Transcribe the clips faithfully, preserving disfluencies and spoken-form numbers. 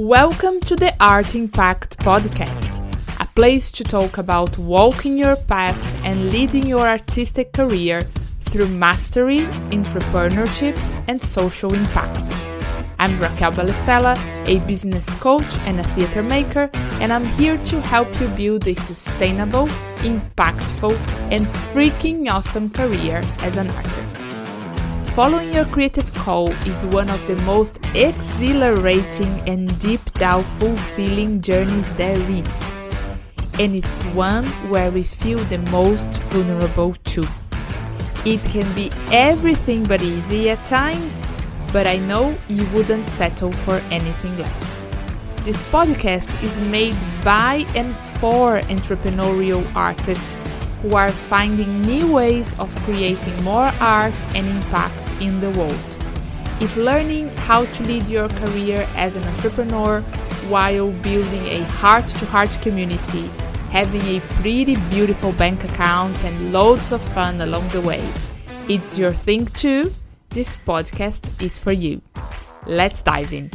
Welcome to the Art Impact podcast, a place to talk about walking your path and leading your artistic career through mastery, entrepreneurship, and social impact. I'm Raquel Balestella, a business coach and a theater maker, and I'm here to help you build a sustainable, impactful, and freaking awesome career as an artist. Following your creative call is one of the most exhilarating and deep down fulfilling journeys there is. And it's one where we feel the most vulnerable too. It can be everything but easy at times, but I know you wouldn't settle for anything less. This podcast is made by and for entrepreneurial artists who are finding new ways of creating more art and impact in the world. If learning how to lead your career as an entrepreneur while building a heart-to-heart community, having a pretty beautiful bank account and loads of fun along the way, it's your thing too, this podcast is for you. Let's dive in.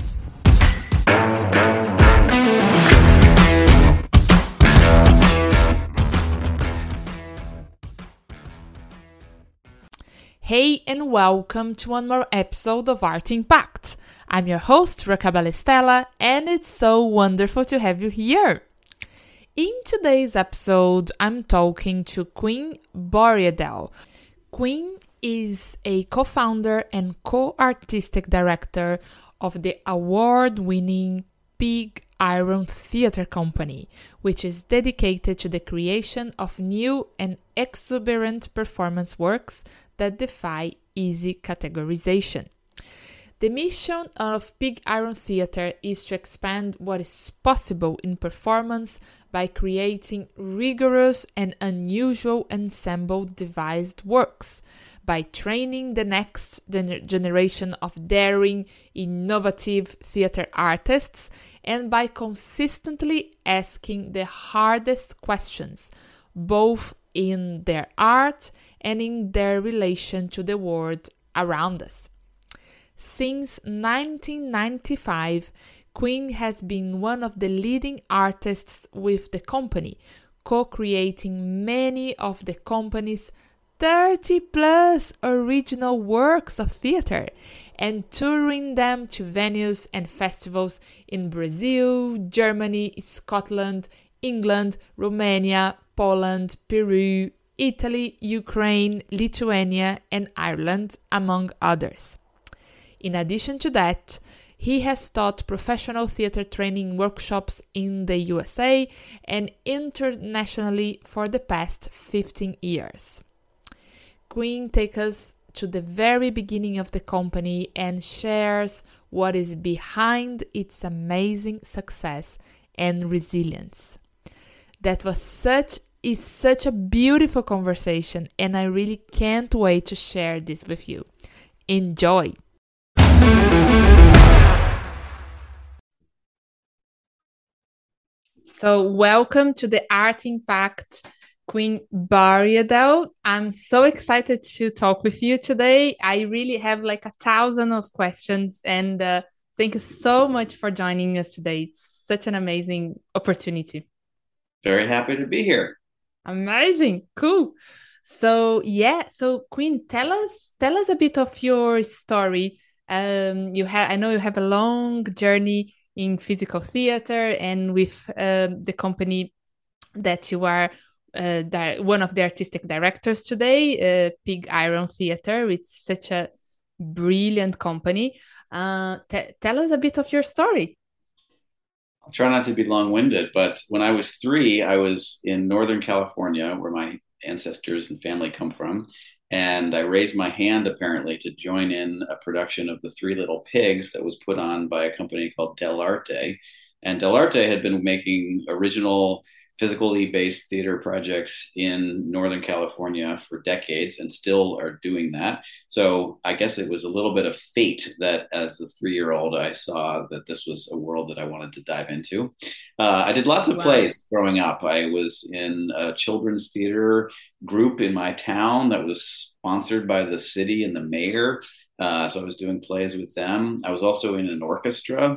Hey and welcome to one more episode of Art Impact. I'm your host, Raquel Balestella, and it's so wonderful to have you here. In today's episode, I'm talking to Queen Borriedel. Queen is a co-founder and co-artistic director of the award-winning Pig Iron Theatre Company, which is dedicated to the creation of new and exuberant performance works that defy easy categorization. The mission of Pig Iron Theatre is to expand what is possible in performance by creating rigorous and unusual ensemble devised works, by training the next generation of daring, innovative theatre artists, and by consistently asking the hardest questions, both in their art and in their relation to the world around us. Since nineteen ninety-five, Queen has been one of the leading artists with the company, co-creating many of the company's thirty plus original works of theater and touring them to venues and festivals in Brazil, Germany, Scotland, England, Romania, Poland, Peru, Italy, Ukraine, Lithuania, and Ireland, among others. In addition to that, he has taught professional theater training workshops in the U S A and internationally for the past fifteen years. Queen takes us to the very beginning of the company and shares what is behind its amazing success and resilience. That was such is such a beautiful conversation, and I really can't wait to share this with you. Enjoy! So welcome to the Art Impact, Queen Borriedel. I'm so excited to talk with you today. I really have like a thousand of questions, and uh, thank you so much for joining us today. It's such an amazing opportunity. Very happy to be here. Amazing. Cool. So yeah, so Queen, tell us tell us a bit of your story. Um, you have I know you have a long journey in physical theater and with um, the company that you are uh, di- one of the artistic directors today, uh, Pig Iron Theatre. It's such a brilliant company. Uh, t- tell us a bit of your story. I'll try not to be long-winded, but when I was three, I was in Northern California, where my ancestors and family come from, and I raised my hand apparently to join in a production of The Three Little Pigs that was put on by a company called Dell'Arte. And Dell'Arte had been making original physically based theater projects in Northern California for decades and still are doing that. So I guess it was a little bit of fate that as a three-year-old, I saw that this was a world that I wanted to dive into. Uh, I did lots of wow. plays growing up. I was in a children's theater group in my town that was sponsored by the city and the mayor. Uh, so I was doing plays with them. I was also in an orchestra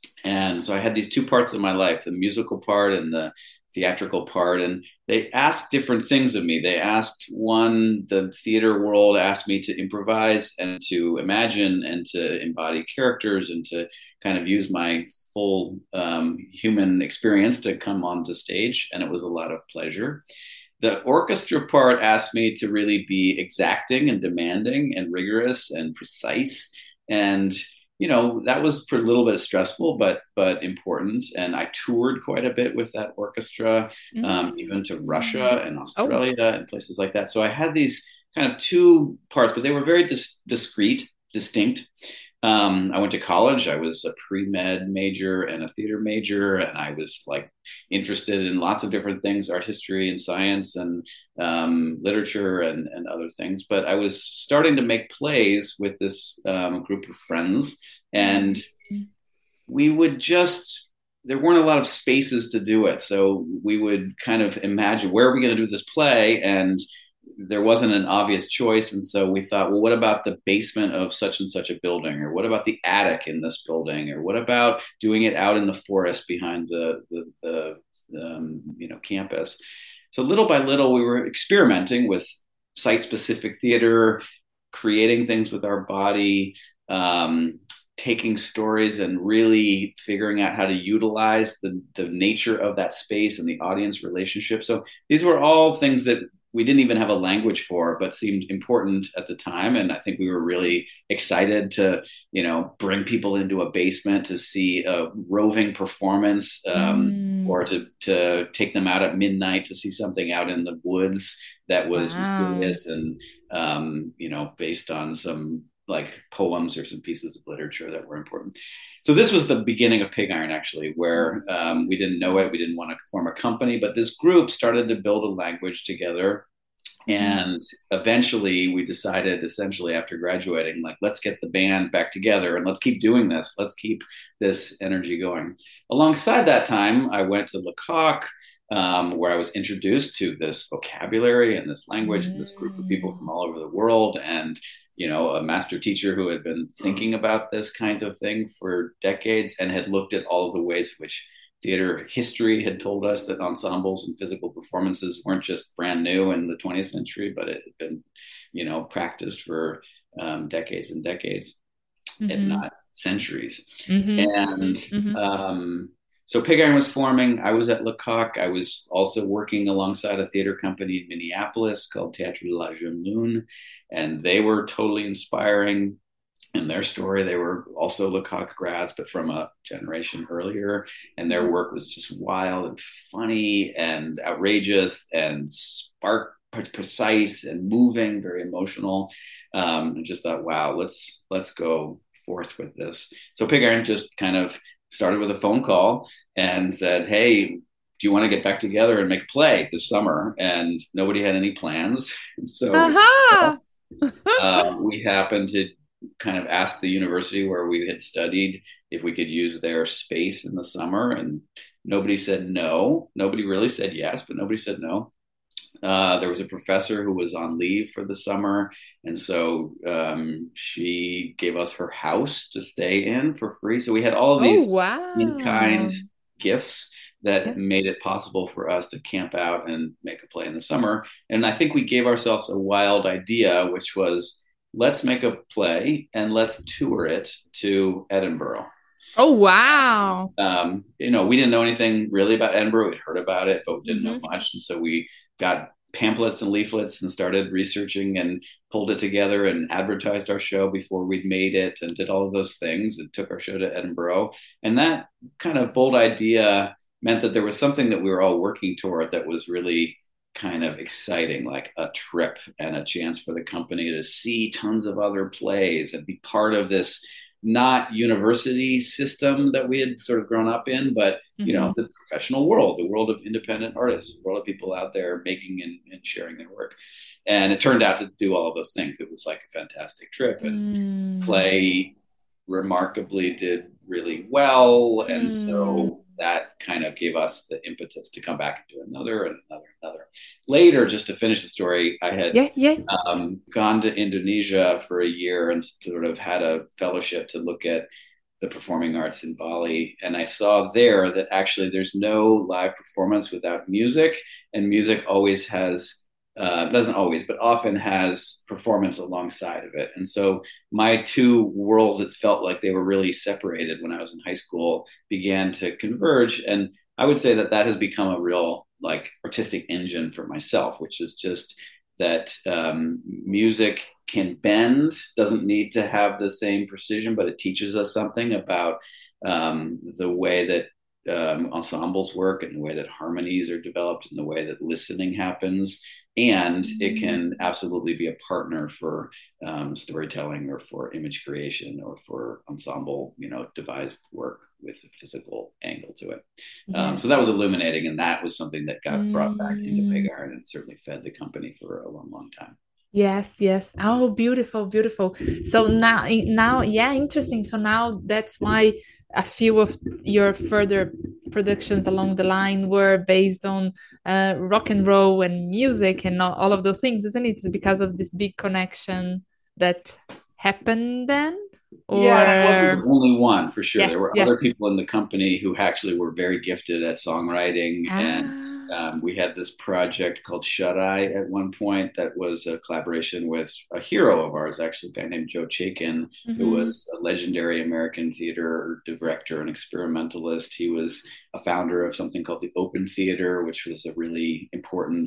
And so I had these two parts of my life, the musical part and the theatrical part. And they asked different things of me. They asked one, the theater world asked me to improvise and to imagine and to embody characters and to kind of use my full um, human experience to come onto stage. And it was a lot of pleasure. The orchestra part asked me to really be exacting and demanding and rigorous and precise. And you know that was a little bit stressful, but but important. And I toured quite a bit with that orchestra, um, even to Mm. Russia and Oh, Australia and places like that. So I had these kind of two parts, but they were very dis- discrete, distinct. Um, I went to college. I was a pre-med major and a theater major, and I was like interested in lots of different things, art history and science and um, literature and, and other things. But I was starting to make plays with this um, group of friends, and mm. we would just, there weren't a lot of spaces to do it. So we would kind of imagine, where are we going to do this play? And there wasn't an obvious choice. And so we thought, well, what about the basement of such and such a building? Or what about the attic in this building? Or what about doing it out in the forest behind the, the, the um, you know, campus? So little by little, we were experimenting with site specific theater, creating things with our body, um, taking stories and really figuring out how to utilize the, the nature of that space and the audience relationship. So these were all things that we didn't even have a language for, but seemed important at the time. And I think we were really excited to, you know, bring people into a basement to see a roving performance, um, Mm. or to to take them out at midnight to see something out in the woods that was Wow. mysterious and um, you know, based on some like poems or some pieces of literature that were important. So this was the beginning of Pig Iron, actually, where um, we didn't know it. We didn't want to form a company, but this group started to build a language together. Mm-hmm. And eventually we decided, essentially after graduating, like, let's get the band back together and let's keep doing this. Let's keep this energy going. Alongside that time, I went to Lecoq, um, where I was introduced to this vocabulary and this language and this group of people Mm. from all over the world. And, you know, a master teacher who had been thinking about this kind of thing for decades and had looked at all of the ways in which theater history had told us that ensembles and physical performances weren't just brand new in the twentieth century, but it had been, you know, practiced for um, decades and decades, if Mm-hmm. not centuries. Mm-hmm. And Mm-hmm. um, so Pig Iron was forming. I was at Lecoq. I was also working alongside a theater company in Minneapolis called Théâtre de la Jeune Lune, and they were totally inspiring in their story. They were also Lecoq grads, but from a generation earlier. And their work was just wild and funny and outrageous and spark precise and moving, very emotional. Um, I just thought, wow, let's let's go forth with this. So Pig Iron just kind of started with a phone call and said, hey, do you want to get back together and make a play this summer? And nobody had any plans. So we said, Aha! well, uh, we happened to kind of ask the university where we had studied if we could use their space in the summer, and nobody said no. Nobody really said yes, but nobody said no. Uh, there was a professor who was on leave for the summer, and so um, she gave us her house to stay in for free. So we had all of Oh, these in-kind wow. gifts Yeah. that made it possible for us to camp out and make a play in the summer. And I think we gave ourselves a wild idea, which was, let's make a play and let's tour it to Edinburgh. Oh, wow. Um, you know, we didn't know anything really about Edinburgh. We'd heard about it, but we didn't know Mm-hmm. much. And so we got pamphlets and leaflets and started researching and pulled it together and advertised our show before we'd made it and did all of those things and took our show to Edinburgh. And that kind of bold idea meant that there was something that we were all working toward that was really kind of exciting, like a trip and a chance for the company to see tons of other plays and be part of this not university system that we had sort of grown up in, but you Mm-hmm. know, the professional world, the world of independent artists, the world of people out there making and, and sharing their work. And it turned out to do all of those things. It was like a fantastic trip, and Mm. play remarkably did really well. And Mm. so that kind of gave us the impetus to come back and do another and another and another. Later, just to finish the story, I had Yeah, yeah. um, gone to Indonesia for a year and sort of had a fellowship to look at the performing arts in Bali. And I saw there that actually there's no live performance without music, and music always has, uh, doesn't always, but often has performance alongside of it. And so my two worlds that felt like they were really separated when I was in high school began to converge. And I would say that that has become a real like artistic engine for myself, which is just that um, music can bend, doesn't need to have the same precision, but it teaches us something about um, the way that um, ensembles work and the way that harmonies are developed and the way that listening happens. And it can absolutely be a partner for um, storytelling or for image creation or for ensemble, you know, devised work with a physical angle to it. Yeah. Um, so that was illuminating, and that was something that got brought back into Mm. Pig Iron and certainly fed the company for a long, long time. Yes, yes. Oh, beautiful, beautiful. So now, now, yeah, interesting. So now that's why a few of your further productions along the line were based on uh, rock and roll and music and all, all of those things, isn't it? It's because of this big connection that happened then, Yeah, and I wasn't the or only one for sure. yeah, There were yeah. other people in the company who actually were very gifted at songwriting, and Ah, um, we had this project called Shut Eye at one point that was a collaboration with a hero of ours, actually, a guy named Joe Chaikin, who mm-hmm. was a legendary American theater director and experimentalist. He was a founder of something called the Open Theater, which was a really important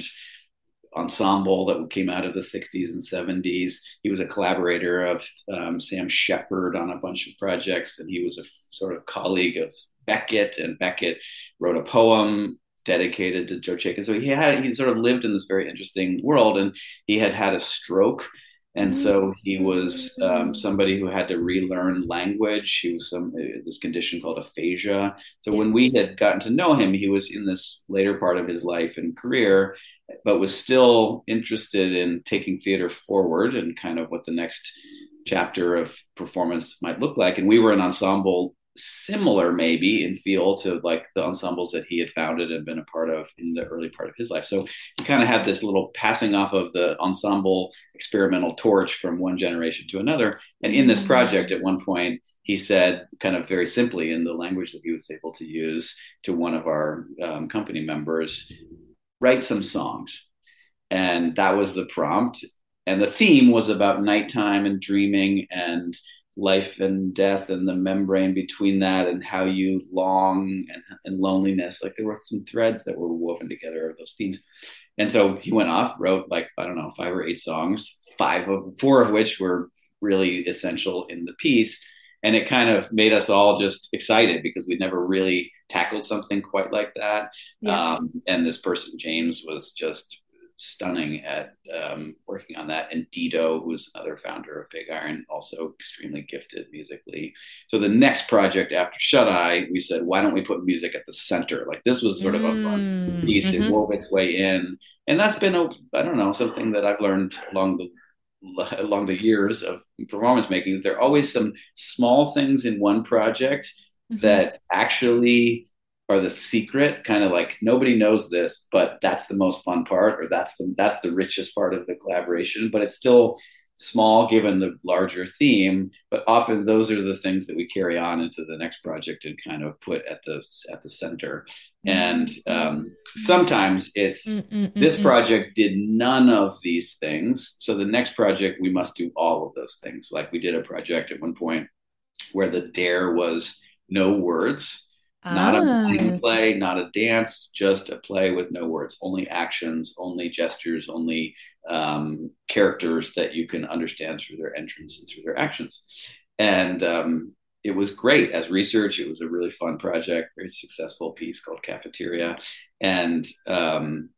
ensemble that came out of the sixties and seventies. He was a collaborator of um, Sam Shepard on a bunch of projects, and he was a f- sort of colleague of Beckett, and Beckett wrote a poem dedicated to Joe Chaikin. So he had he sort of lived in this very interesting world, and he had had a stroke. And so he was um, Mm-hmm. somebody who had to relearn language. He was some this condition called aphasia. So Yeah. when we had gotten to know him, he was in this later part of his life and career, but was still interested in taking theater forward and kind of what the next chapter of performance might look like. And we were an ensemble similar maybe in feel to like the ensembles that he had founded and been a part of in the early part of his life. So he kind of had this little passing off of the ensemble experimental torch from one generation to another. And in this project, Mm. at one point, he said, kind of very simply in the language that he was able to use, to one of our um, company members, write some songs. And that was the prompt. And the theme was about nighttime and dreaming and life and death and the membrane between that and how you long and, and loneliness. Like there were some threads that were woven together of those themes. And so he went off, wrote like, I don't know, five or eight songs, five of four of which were really essential in the piece. And it kind of made us all just excited because we'd never really tackled something quite like that. Yeah. Um, and this person, James, was just stunning at um, working on that. And Dido, who's another founder of Pig Iron, also extremely gifted musically. So the next project after Shut Eye, we said, why don't we put music at the center? Like this was sort of a fun Mm. piece. It Mm-hmm. wove its way in. And that's been, a, I don't know, something that I've learned along the along the years of performance making. There are always some small things in one project Mm-hmm. that actually are the secret, kind of like nobody knows this, but that's the most fun part, or that's the that's the richest part of the collaboration. But it's still small given the larger theme. But often those are the things that we carry on into the next project and kind of put at the at the center. And um, sometimes it's this Mm-mm-mm-mm. project did none of these things, so the next project we must do all of those things. Like we did a project at one point where the dare was no words, not a Ah, blind play, not a dance, just a play with no words, only actions, only gestures, only um, characters that you can understand through their entrance and through their actions. And um, it was great as research. It was a really fun project, very successful piece called Cafeteria. And um,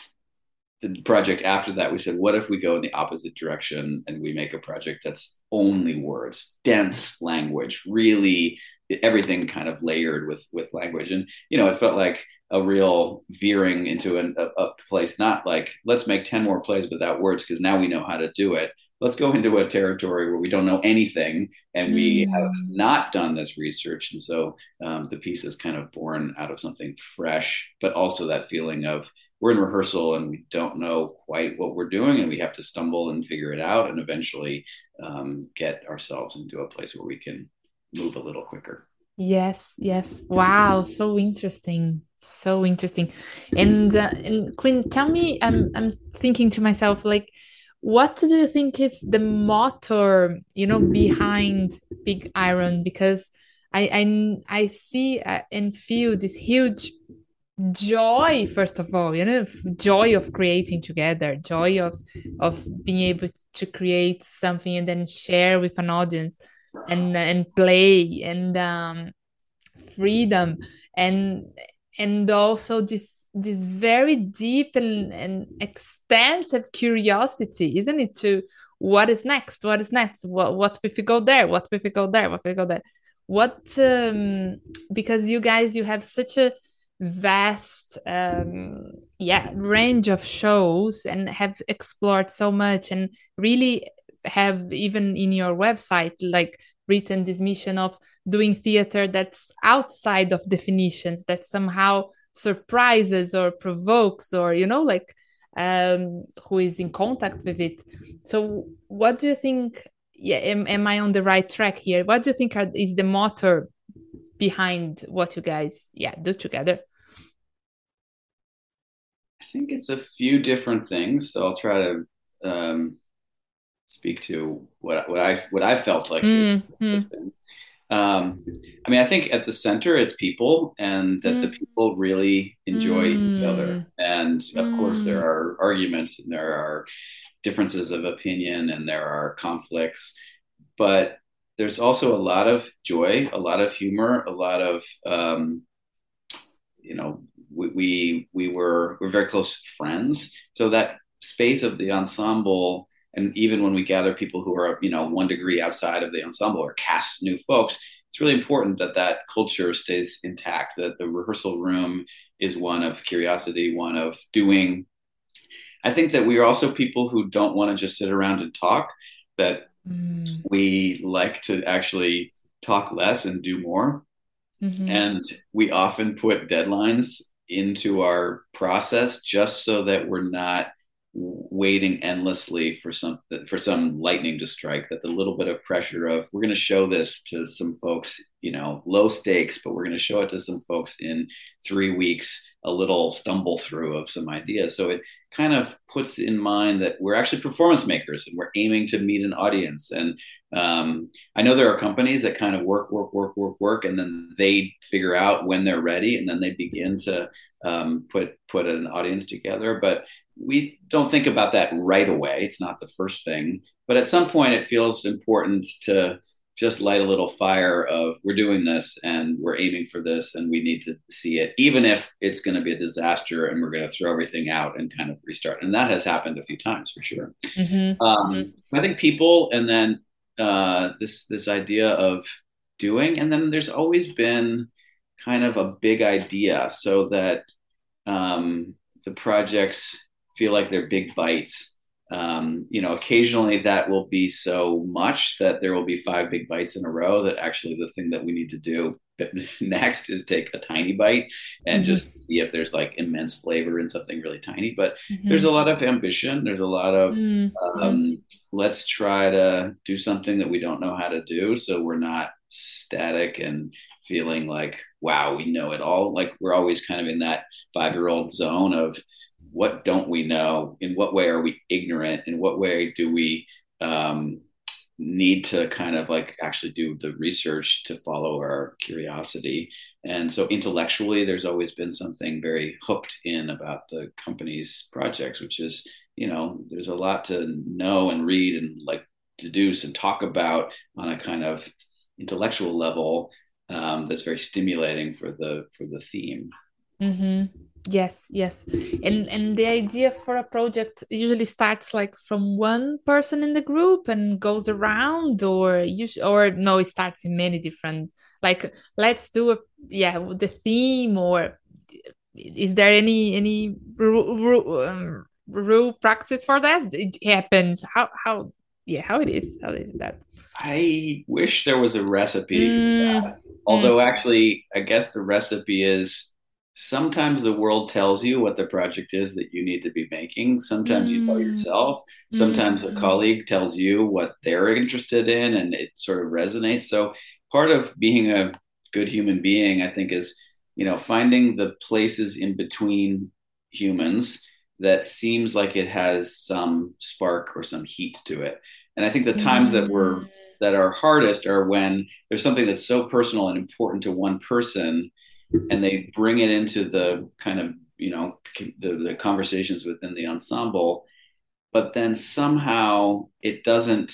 the project after that, we said, what if we go in the opposite direction and we make a project that's only words, dense language, really everything kind of layered with with language. And you know, it felt like a real veering into an, a, a place, not like let's make ten more plays without words because now we know how to do it. Let's go into a territory where we don't know anything and we have mm. not done this research. And so um, the piece is kind of born out of something fresh, but also that feeling of we're in rehearsal and we don't know quite what we're doing and we have to stumble and figure it out and eventually um, get ourselves into a place where we can move a little quicker. Yes, yes. Wow, so interesting. So interesting. And uh, and Quinn, tell me, I'm I'm thinking to myself, like, what do you think is the motor, you know, behind Big Iron? Because I I I see uh, and feel this huge joy, first of all, you know, f- joy of creating together, joy of of being able to create something and then share with an audience and and play and um freedom and and also this this very deep and, and extensive curiosity, isn't it, to what is next, what is next, what what if we go there, what if we go there, what if we go there, what um because you guys, you have such a vast um yeah range of shows and have explored so much and really have, even in your website, like written this mission of doing theater that's outside of definitions, that somehow surprises or provokes, or you know, like um who is in contact with it. So what do you think, yeah, am, am I on the right track here? What do you think are, is the motor behind what you guys, yeah, do together? I think it's a few different things. So I'll try to um, speak to what what I what I felt like it has Mm-hmm. been. Um, I mean, I think at the center it's people, and that the people really enjoy each other. Mm-hmm. And of course, there Mm-hmm. are arguments, and there are differences of opinion, and there are conflicts, but there's also a lot of joy, a lot of humor, a lot of um, you know, we, we we were we're very close friends. So that space of the ensemble, and even when we gather people who are, you know, one degree outside of the ensemble or cast new folks, it's really important that that culture stays intact. That the rehearsal room is one of curiosity, one of doing. I think that we are also people who don't want to just sit around and talk. That Mm-hmm. we like to actually talk less and do more, Mm-hmm. and we often put deadlines into our process just so that we're not waiting endlessly for something, for some lightning to strike. That the little bit of pressure of, we're going to show this to some folks, you know, low stakes, but we're going to show it to some folks in three weeks, a little stumble through of some ideas. So it kind of puts in mind that we're actually performance makers, and we're aiming to meet an audience. And um, I know there are companies that kind of work, work, work, work, work, and then they figure out when they're ready, and then they begin to um, put put an audience together. But we don't think about that right away. It's not the first thing, but at some point, it feels important to just light a little fire of, we're doing this and we're aiming for this and we need to see it, even if it's going to be a disaster and we're going to throw everything out and kind of restart. And that has happened a few times for sure. Mm-hmm. Um, I think people, and then uh, this this idea of doing, and then there's always been kind of a big idea, so that um, the projects feel like they're big bites. Um, you know, occasionally that will be so much that there will be five big bites in a row, that actually the thing that we need to do next is take a tiny bite and Mm-hmm. just see if there's like immense flavor in something really tiny. But there's a Mm-hmm. lot of ambition. There's a lot of Mm-hmm. um, let's try to do something that we don't know how to do, so we're not static and feeling like, wow, we know it all. Like, we're always kind of in that five year old zone of, what don't we know? In what way are we ignorant? In what way do we um, need to kind of like actually do the research to follow our curiosity? And so intellectually, there's always been something very hooked in about the company's projects, which is, you know, there's a lot to know and read and like deduce and talk about on a kind of intellectual level, um, that's very stimulating for the for the theme. Mm-hmm. Yes, yes. And and the idea for a project usually starts like from one person in the group and goes around, or you or no, it starts in many different, like, let's do a, yeah, the theme, or is there any any rule rule, um, rule practice for that? It happens. How how yeah, how it is? How is that? I wish there was a recipe for Mm, that. mm, Although, actually, I guess the recipe is, sometimes the world tells you what the project is that you need to be making. Sometimes you tell mm, yourself. Sometimes a mm, colleague tells you what they're interested in, and it sort of resonates. So part of being a good human being, I think, is, you know, finding the places in between humans that seems like it has some spark or some heat to it. And I think the times that Mm. were that are hardest are when there's something that's so personal and important to one person, and they bring it into the kind of, you know, the, the conversations within the ensemble, but then somehow it doesn't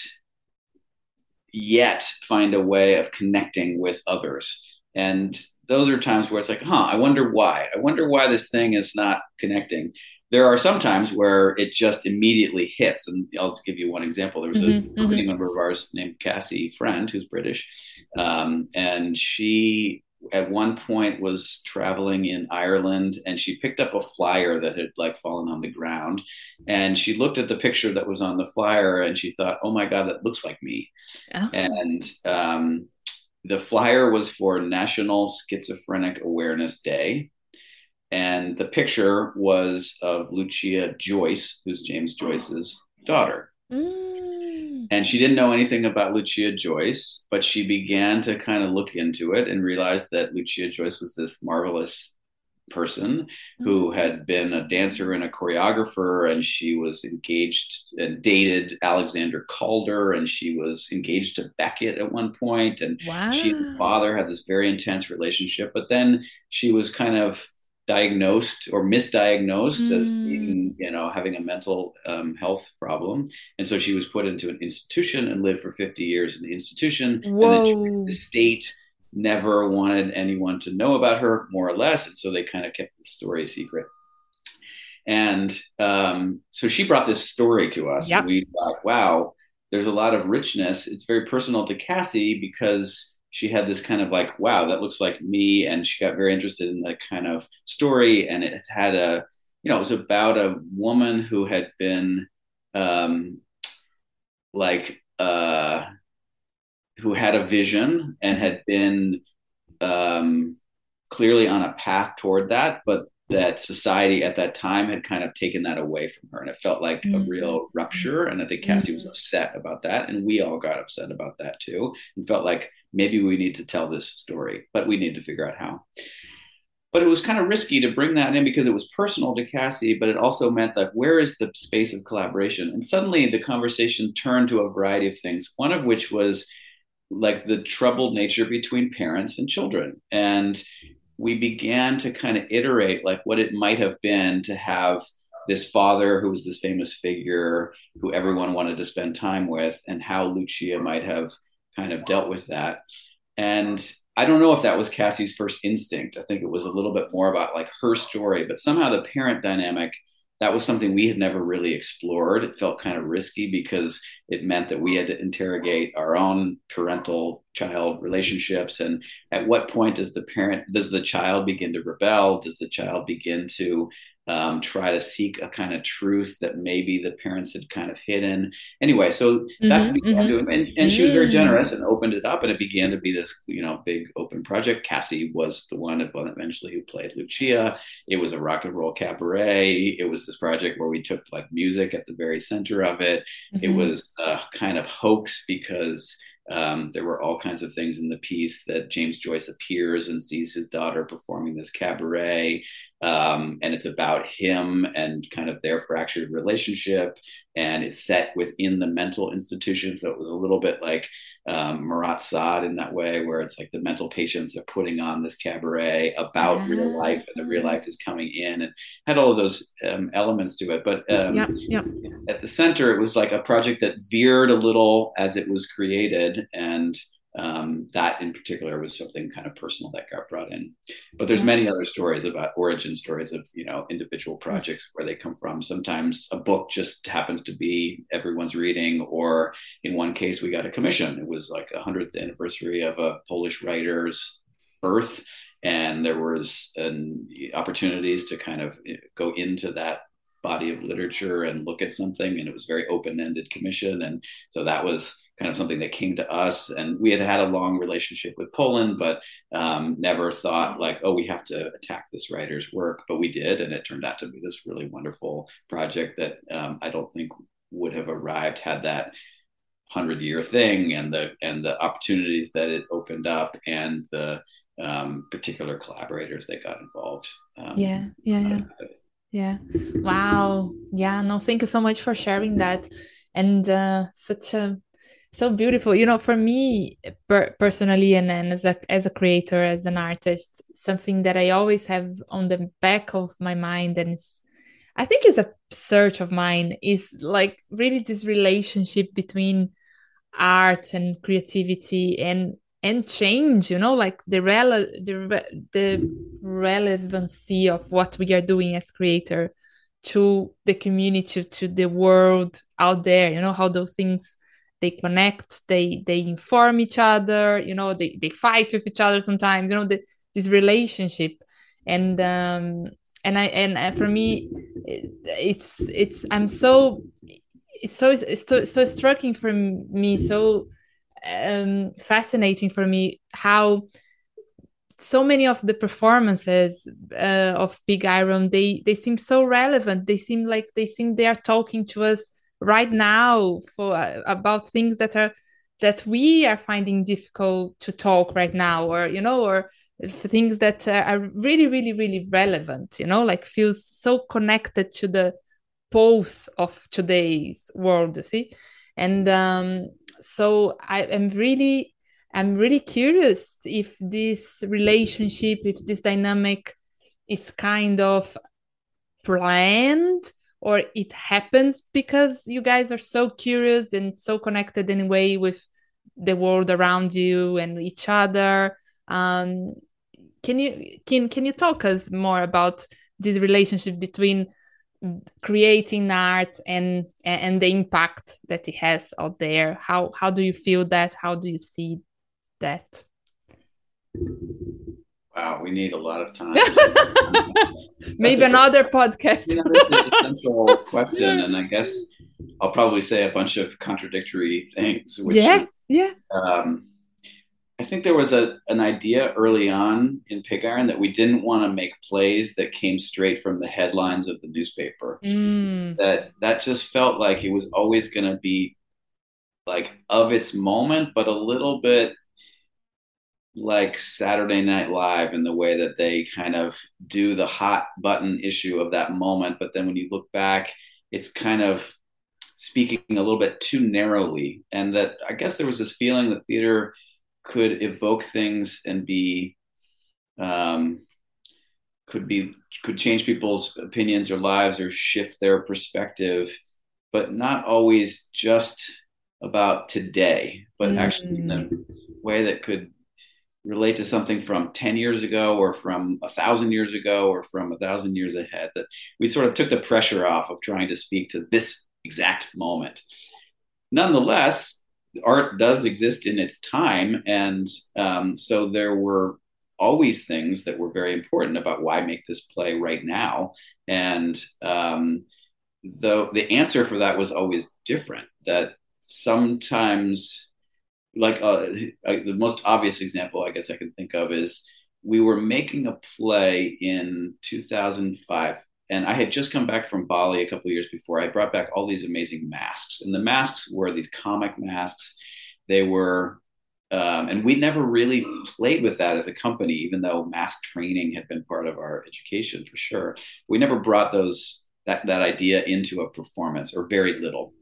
yet find a way of connecting with others. And those are times where it's like, huh, I wonder why. I wonder why this thing is not connecting. There are some times where it just immediately hits. And I'll give you one example. There was a Mm-hmm, company mm-hmm. member of ours named Cassie Friend, who's British. Um, and she at one point was traveling in Ireland, and she picked up a flyer that had like fallen on the ground, and she looked at the picture that was on the flyer and she thought, oh my God, that looks like me. Oh. And um, the flyer was for National Schizophrenic Awareness Day. And the picture was of Lucia Joyce, who's James Joyce's daughter. Mm. And she didn't know anything about Lucia Joyce, but she began to kind of look into it and realized that Lucia Joyce was this marvelous person who Mm. had been a dancer and a choreographer, and she was engaged and dated Alexander Calder, and she was engaged to Beckett at one point, and she and her Wow. father had this very intense relationship. But then she was kind of diagnosed or misdiagnosed as Mm. being, you know, having a mental um, health problem, and so she was put into an institution and lived for fifty years in the institution, and the Whoa. state never wanted anyone to know about her, more or less. And so they kind of kept the story secret. And um, so she brought this story to us, and Yep. we thought, wow, there's a lot of richness. It's very personal to Cassie because she had this kind of like, wow, that looks like me. And she got very interested in that kind of story. And it had a, you know, it was about a woman who had been um, like, uh, who had a vision and Mm-hmm. had been um, clearly on a path toward that, but that society at that time had kind of taken that away from her. And it felt like a Mm-hmm. real rupture. And I think Cassie was upset about that. And we all got upset about that too, and felt like maybe we need to tell this story, but we need to figure out how. But it was kind of risky to bring that in because it was personal to Cassie, but it also meant that where is the space of collaboration? And suddenly the conversation turned to a variety of things, one of which was like the troubled nature between parents and children. And we began to kind of iterate like what it might have been to have this father who was this famous figure who everyone wanted to spend time with, and how Lucia might have kind of dealt with that. And I don't know if that was Cassie's first instinct. I think it was a little bit more about like her story, but somehow the parent dynamic, that was something we had never really explored. It felt kind of risky because it meant that we had to interrogate our own parental child relationships. And at what point does the parent, does the child begin to rebel? Does the child begin to um, try to seek a kind of truth that maybe the parents had kind of hidden? Anyway, so that Mm-hmm. began Mm-hmm. to, and, and she was very Mm. generous and opened it up, and it began to be this, you know, big open project. Cassie was the one eventually who played Lucia. It was a rock and roll cabaret. It was this project where we took like music at the very center of it. It Mm-hmm. was a kind of hoax because um, there were all kinds of things in the piece that James Joyce appears and sees his daughter performing this cabaret. Um, and it's about him and kind of their fractured relationship. And it's set within the mental institution. So it was a little bit like um, Marat Sade in that way, where it's like the mental patients are putting on this cabaret about real life, and the real Ah. life is coming in, and had all of those um, elements to it. But um, Yep. Yep. at the center, it was like a project that veered a little as it was created. And um, that in particular was something kind of personal that got brought in. But there's Yeah. many other stories about origin stories of, you know, individual projects, where they come from. Sometimes a book just happens to be everyone's reading, or in one case we got a commission. It was like a hundredth anniversary of a Polish writer's birth, and there was an opportunities to kind of go into that body of literature and look at something, and it was very open-ended commission. And so that was kind of something that came to us, and we had had a long relationship with Poland, but um, never thought like, oh, we have to attack this writer's work, but we did, and it turned out to be this really wonderful project that um, I don't think would have arrived had that hundred year thing, and the and the opportunities that it opened up, and the um, particular collaborators that got involved. Um, Yeah, yeah, yeah. Yeah. Wow. Yeah. No, thank you so much for sharing that. And uh, such a so beautiful. You know, for me per personally, and, and as a as a creator, as an artist, something that I always have on the back of my mind, and it's, I think it's a search of mine, is like really this relationship between art and creativity and and change, you know, like the rel the re- the relevancy of what we are doing as creator to the community, to the world out there, you know, how those things, they connect, they they inform each other, you know, they they fight with each other sometimes, you know, the, this relationship. And um and I and uh, for me, it, it's it's I'm so, it's so it's so, so striking for me, so um, fascinating for me how so many of the performances uh, of Big Iron, they they seem so relevant. They seem like they seem they are talking to us right now for uh, about things that are that we are finding difficult to talk right now, or you know, or things that uh, are really really really relevant, you know, like feels so connected to the pulse of today's world, you see. And um, so I am really, I'm really curious if this relationship, if this dynamic is kind of planned, or it happens because you guys are so curious and so connected in a way with the world around you and each other. Um, can you can can you talk us more about this relationship between creating art and and the impact that it has out there? How how do you feel that? How do you see that? Wow, we need a lot of time to. That's Maybe a great, another podcast. you know, that's an essential question, and I guess I'll probably say a bunch of contradictory things, which Yeah, is, yeah. um, I think there was a an idea early on in Pig Iron that we didn't want to make plays that came straight from the headlines of the newspaper. Mm, That that just felt like it was always going to be like of its moment, but a little bit like Saturday Night Live in the way that they kind of do the hot button issue of that moment. But then when you look back, it's kind of speaking a little bit too narrowly. And that I guess there was this feeling that theater could evoke things and be, um, could be, could change people's opinions or lives or shift their perspective, but not always just about today, but actually in a mm, way that could relate to something from ten years ago or from a thousand years ago or from a thousand years ahead. That we sort of took the pressure off of trying to speak to this exact moment. Nonetheless, art does exist in its time. And um, so there were always things that were very important about why make this play right now. And um, the, the answer for that was always different, that sometimes like uh, the most obvious example I guess I can think of is we were making a play in two thousand five, and I had just come back from Bali a couple of years before. I brought back all these amazing masks, and the masks were these comic masks. They were, um, and we never really played with that as a company, even though mask training had been part of our education for sure. We never brought those that that idea into a performance, or very little.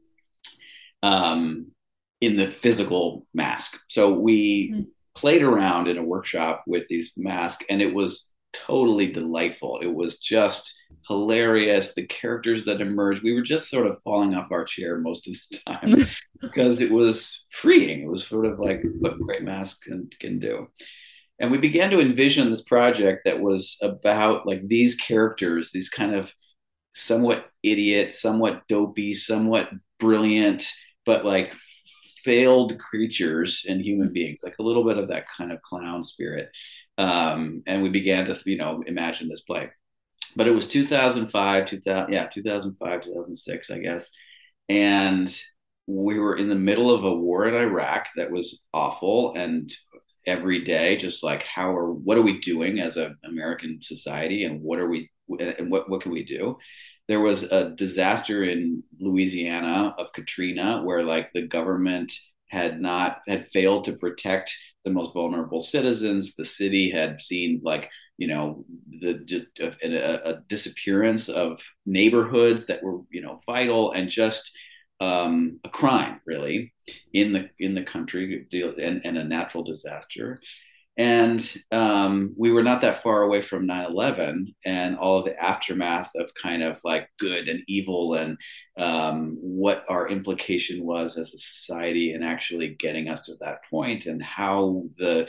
Um, in the physical mask. So we mm, played around in a workshop with these masks, and it was totally delightful. It was just hilarious. The characters that emerged, we were just sort of falling off our chair most of the time because it was freeing. It was sort of like what great masks can, can do. And we began to envision this project that was about like these characters, these kind of somewhat idiot, somewhat dopey, somewhat brilliant, but like failed creatures and human beings, like a little bit of that kind of clown spirit. Um, and we began to, you know, imagine this play. But it was two thousand five, two thousand, yeah, two thousand five, two thousand six, I guess. And we were in the middle of a war in Iraq that was awful. And every day, just like, how are, what are we doing as an American society? And what are we, and what, what can we do? there was a disaster in Louisiana of Katrina where like the government had not had failed to protect the most vulnerable citizens. The city had seen like you know the just a, a disappearance of neighborhoods that were you know vital and just um, a crime really in the in the country and, and a natural disaster. And um, we were not that far away from nine eleven and all of the aftermath of kind of like good and evil and um, what our implication was as a society and actually getting us to that point and how the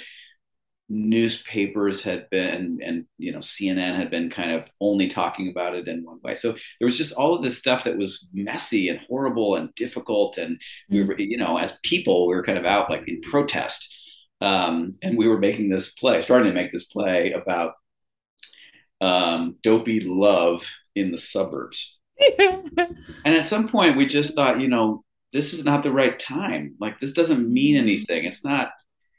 newspapers had been and you know C N N had been kind of only talking about it in one way. So there was just all of this stuff that was messy and horrible and difficult. And we Mm. were, you know, as people, we were kind of out like in protest. Um, and we were making this play, starting to make this play about um, dopey love in the suburbs. And at some point, we just thought, you know, this is not the right time. Like, this doesn't mean anything. It's not,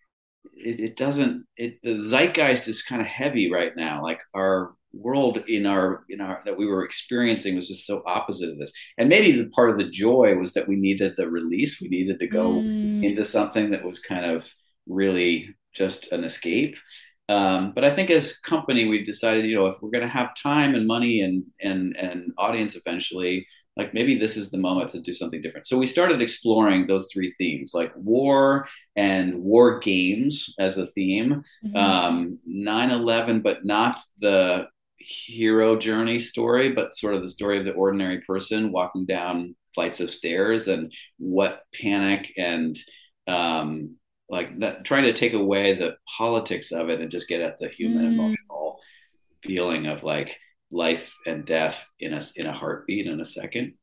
it, it doesn't, it, the zeitgeist is kind of heavy right now. Like, our world in our, in our, that we were experiencing was just so opposite of this. And maybe the part of the joy was that we needed the release. We needed to go Mm. into something that was kind of really just an escape. Um, but I think as a company, we decided, you know, if we're going to have time and money and and and audience eventually, like maybe this is the moment to do something different. So we started exploring those three themes, like war and war games as a theme, Mhm. um, nine eleven, but not the hero journey story, but sort of the story of the ordinary person walking down flights of stairs and what panic and um, like that, trying to take away the politics of it and just get at the human Mm. emotional feeling of like life and death in a in a heartbeat in a second,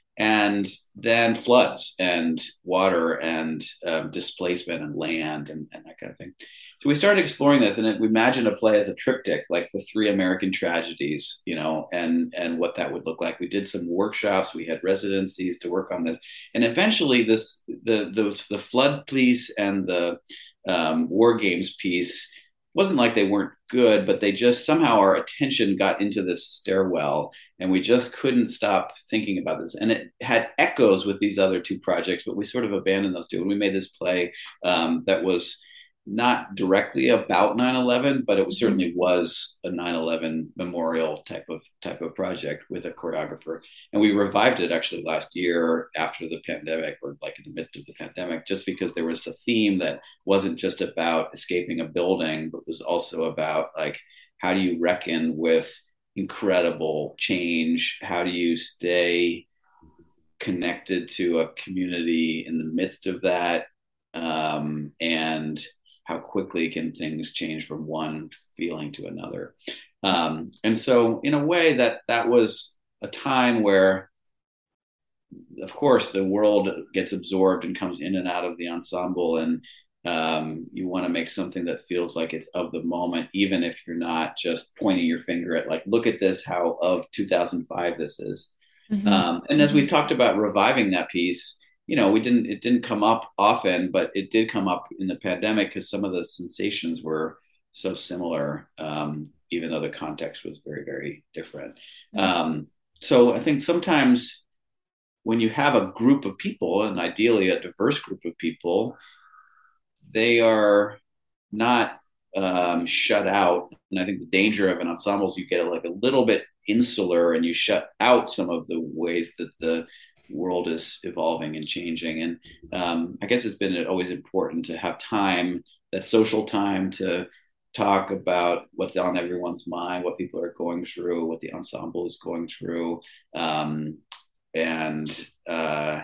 and then floods and water and um, displacement and land and, and that kind of thing. So we started exploring this, and it, we imagined a play as a triptych, like the three American tragedies, you know, and and what that would look like. We did some workshops, we had residencies to work on this, and eventually, this the those the flood piece and the um, war games piece wasn't like they weren't good, but they just somehow our attention got into this stairwell and we just couldn't stop thinking about this. And it had echoes with these other two projects, but we sort of abandoned those two. And we made this play um, that was not directly about nine eleven, but it was, Mhm. certainly was a nine eleven memorial type of type of project with a choreographer. And we revived it actually last year after the pandemic, or like in the midst of the pandemic, just because there was a theme that wasn't just about escaping a building, but was also about like how do you reckon with incredible change? How do you stay connected to a community in the midst of that? Um, and how quickly can things change from one feeling to another? Um, and so, in a way, that that was a time where, of course, the world gets absorbed and comes in and out of the ensemble, and um, you want to make something that feels like it's of the moment, even if you're not just pointing your finger at like, look at this, how of two thousand five this is. Mhm. Um, and as we Mhm. talked about reviving that piece, you know, we didn't, it didn't come up often, but it did come up in the pandemic because some of the sensations were so similar, um, even though the context was very, very different. Mm. Um, so I think sometimes when you have a group of people, and ideally a diverse group of people, they are not um, shut out. And I think the danger of an ensemble is you get like a little bit insular and you shut out some of the ways that the world is evolving and changing. And um, I guess it's been always important to have time, that social time to talk about what's on everyone's mind, what people are going through, what the ensemble is going through. Um, and uh,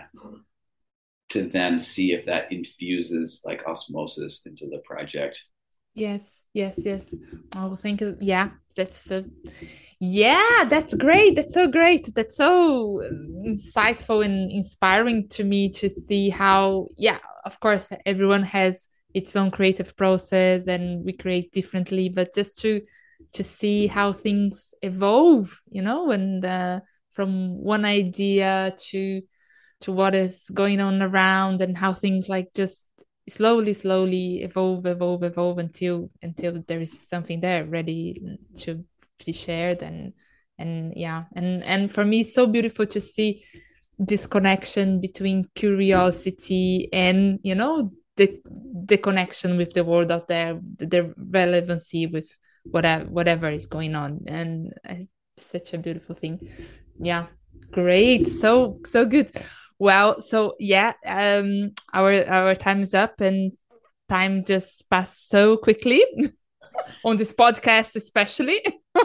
to then see if that infuses like osmosis into the project. Yes, yes, yes. Oh, thank you. Yeah, that's uh, yeah, that's great. That's so great. That's so insightful and inspiring to me to see how, yeah, of course, everyone has its own creative process and we create differently, but just to to see how things evolve, you know, and uh, from one idea to to what is going on around and how things like just slowly slowly evolve evolve evolve until until there is something there ready to be shared and and yeah, and and for me, it's so beautiful to see this connection between curiosity and, you know, the the connection with the world out there, the, the relevancy with whatever whatever is going on, and it's such a beautiful thing. Yeah, great, so so good. Well, so yeah, um, our our time is up, and time just passed so quickly on this podcast, especially.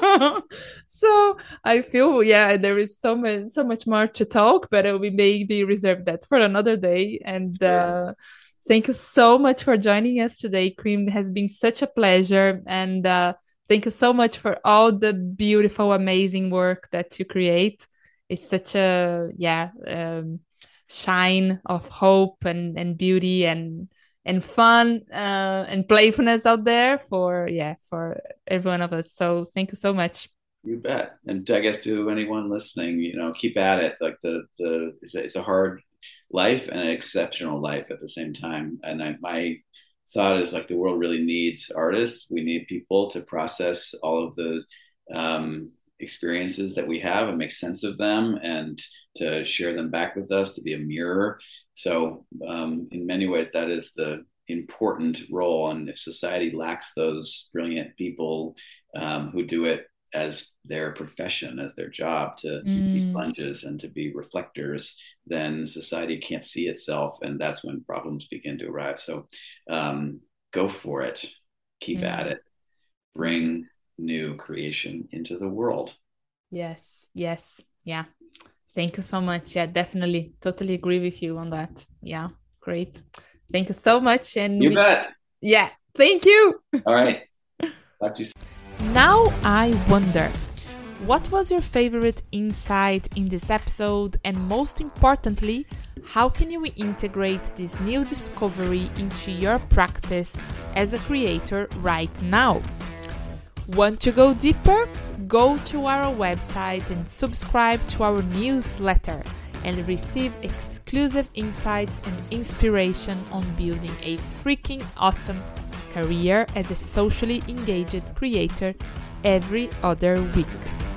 So I feel, yeah, there is so much, so much more to talk, but uh, we maybe reserve that for another day. And uh, thank you so much for joining us today, Cream. It has been such a pleasure, and uh, thank you so much for all the beautiful, amazing work that you create. It's such a, yeah, um, shine of hope and and beauty and and fun uh, and playfulness out there for, yeah, for every one of us. So thank you so much. You bet. And I guess to anyone listening, you know, keep at it. Like the the it's a, it's a hard life and an exceptional life at the same time. And I, my thought is like the world really needs artists. We need people to process all of the um, experiences that we have and make sense of them, and to share them back with us, to be a mirror. So um, in many ways, that is the important role. And if society lacks those brilliant people um, who do it as their profession, as their job, to mm. be sponges and to be reflectors, then society can't see itself, and that's when problems begin to arrive. So um, go for it, keep mm. at it, bring new creation into the world. Yes, yes, yeah. Thank you so much. Yeah, definitely, totally agree with you on that. Yeah, great. Thank you so much. And you we... bet. Yeah, thank you. All right. Talk to you soon. Now I wonder, what was your favorite insight in this episode, and most importantly, how can you integrate this new discovery into your practice as a creator right now? Want to go deeper? Go to our website and subscribe to our newsletter and receive exclusive insights and inspiration on building a freaking awesome career as a socially engaged creator every other week.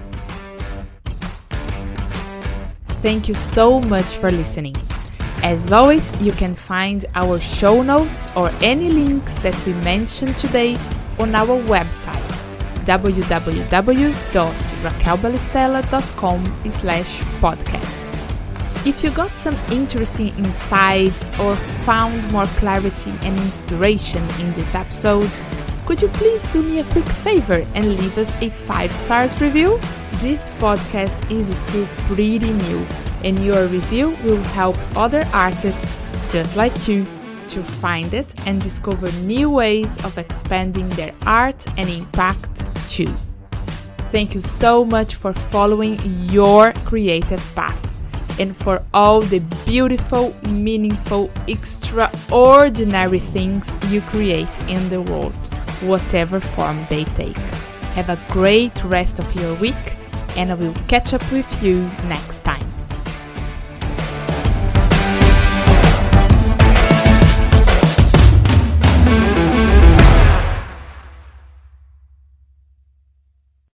Thank you so much for listening. As always, you can find our show notes or any links that we mentioned today on our website, w w w dot raquel balestella dot com slash podcast. If you got some interesting insights or found more clarity and inspiration in this episode, could you please do me a quick favor and leave us a five stars review? This podcast is still pretty new, and your review will help other artists just like you to find it and discover new ways of expanding their art and impact too. Thank you so much for following your creative path, and for all the beautiful, meaningful, extraordinary things you create in the world, whatever form they take. Have a great rest of your week, and I will catch up with you next time.